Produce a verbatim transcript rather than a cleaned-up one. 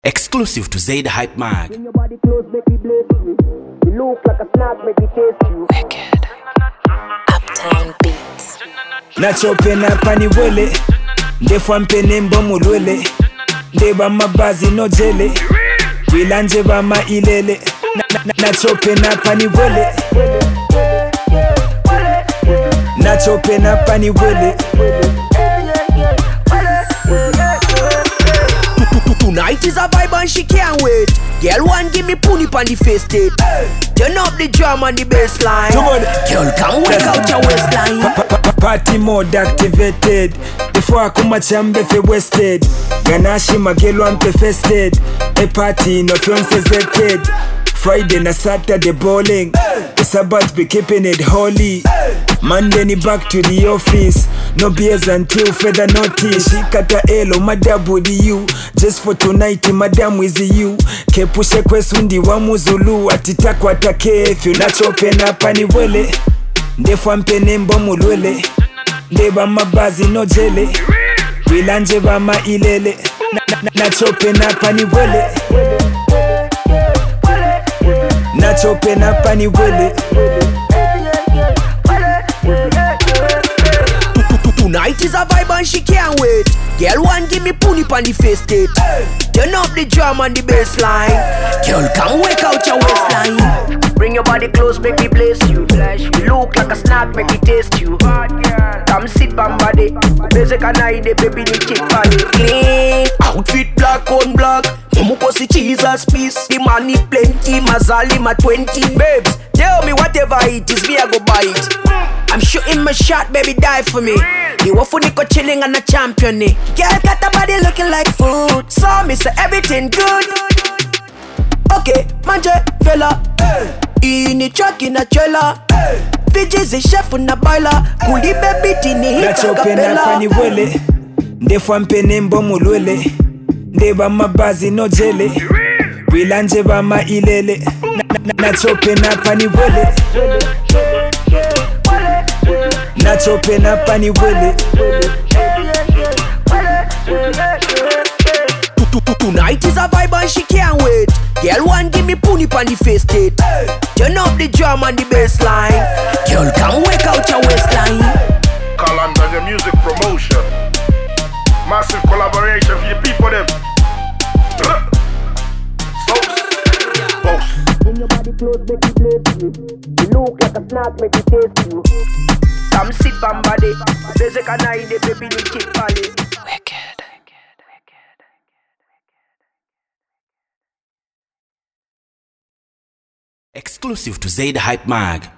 Exclusive to Zaid Hype Mag. Bring your body close, make me bless you. You look like a snack, make me taste you. Wicked. Uptown Beats. Nachopena pani wele, ndefwa mpene mbomulwele, ndeba mabazi no jele, wilanje bama ilele. Nachopena pani wele, nachopena pani wele. Tonight is a vibe and she can't wait. Girl, one give me pony pan the face state. Turn up the drum and the bass line. Girl, come work out your waistline. Party mode activated. Before I come chambe fe wasted. Ganashi magelo ampe fested. A party no fiance zected. Friday na Saturday bowling. It's about be keeping it holy. Monday ni back to the office. No beers until further notice. Shikata elo madabu di you. Just for tonight madam with you. Kepushe kwesundi wa muzulu. Atitakwa takefyu. Nachopena pani wele. Ndefwa mpene mbomulwele. Ndeba mabazi no jele. Wilanje bama ilele. Nachopena pani wele. Nachopena pani wele. Tonight is a vibe and she can't wait. Girl, one give me pony pan the face state. Turn up the drum and the bass line. Girl, come work out your waistline. Bring your body close, make me bless you. You look like a snack, make me taste you. Come sit on body. Music and I, the baby, the chick body. Clean outfit, black on black. Momuko si Jesus piece. The money plenty, mazali ma twenty. Babes, tell me whatever it is, me I go buy it. I'm shooting my shot, baby, die for me. You wafu niko chilling and a champion eh. Girl got a body looking like food. So me say everything good. Okay, manje fella. Ini truck in a trailer. Fijis a chef on a boiler. Kuli baby tini hit Nachopena pani wele. Ndefwa mpene mbomulwele. Ndeba mabazi no jele. Wilanje bama ilele. Nachopena pani wele. Nachopena pani wele. Tonight is a vibe and she can't wait. Girl, one give me pony pan the face state. Turn up the drum and the bass line. Girl, come work out your waistline. Calendar the music promotion. Massive collaboration for your people them. Boss. Bring your body close, make me bless you. You look like a snack, make me taste you. Come sit on body. Music and I, the baby, the chick body. Wicked. Exclusive to Zaid Hype Mag.